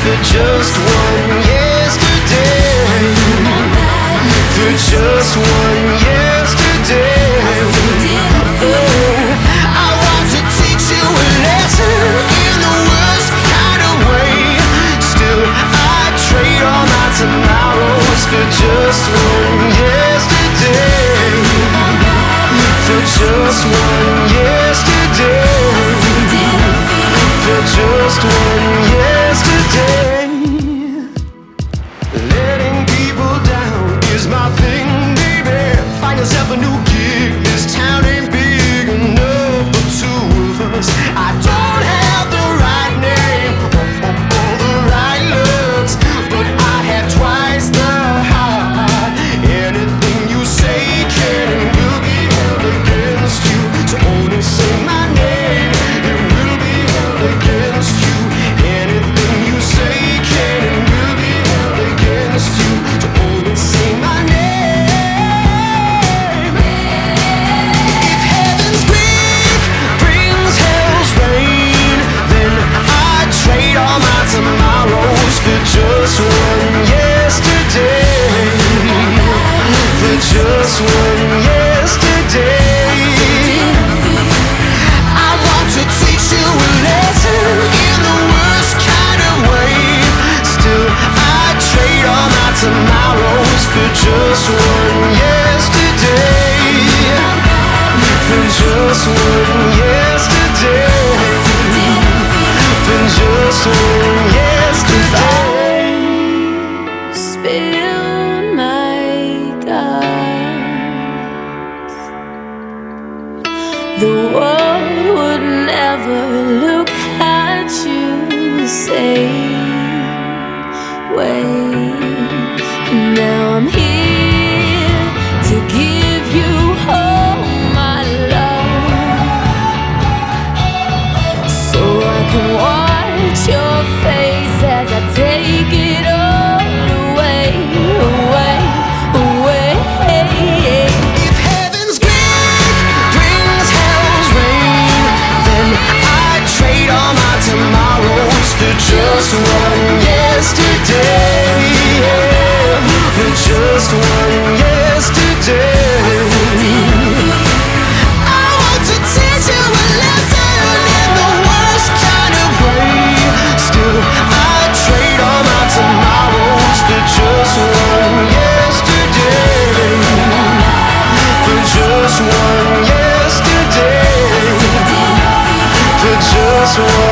for just one yesterday, for just one yesterday. I want to teach you a lesson in the worst kind of way. Still, I trade all my tomorrows for just one yesterday, for just one yesterday, for just one yesterday. Letting people down is my thing, baby. Find yourself a new gig. This town ain't big enough for two of us. I don't have the right name or the right looks, but I have twice the heart. Anything you say can and will be held against you. So only say my name, it will be held against you. Anything you say can and will be held against you. So only say my name. If heaven's grief brings hell's rain, then I'd trade all my tomorrows for just one yesterday, for just one yesterday. I want to teach you a lesson in the worst kind of way. Still, I trade all my tomorrows for just one yesterday, for just one yesterday, for just one yesterday. Spill my guts, the world would never look at you the same way. And now I'm here to give you all my love, so I can watch your face as I take it all away, away, away. If heaven's grief brings hell's rain, then I'd trade all my tomorrows for just one yesterday, for just one yesterday. I want to teach you a lesson in the worst kind of way. Still, I'd trade all my tomorrows for just one yesterday, for just one yesterday, for just one